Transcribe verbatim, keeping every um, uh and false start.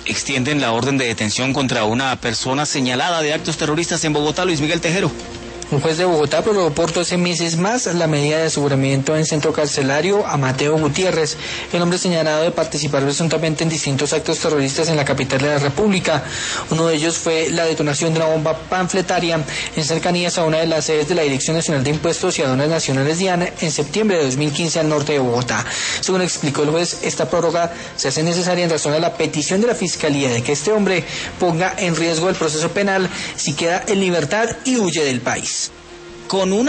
extienden la orden de detención contra una persona señalada de actos terroristas en Bogotá. Luis Miguel Tejero. Un juez de Bogotá prorrogó por doce meses más la medida de aseguramiento en centro carcelario a Mateo Gutiérrez, el hombre señalado de participar presuntamente en distintos actos terroristas en la capital de la República. Uno de ellos fue la detonación de una bomba panfletaria en cercanías a una de las sedes de la Dirección Nacional de Impuestos y Aduanas Nacionales DIAN en septiembre de dos mil quince al norte de Bogotá. Según explicó el juez, esta prórroga se hace necesaria en razón a la petición de la Fiscalía de que este hombre ponga en riesgo el proceso penal si queda en libertad y huye del país. Con una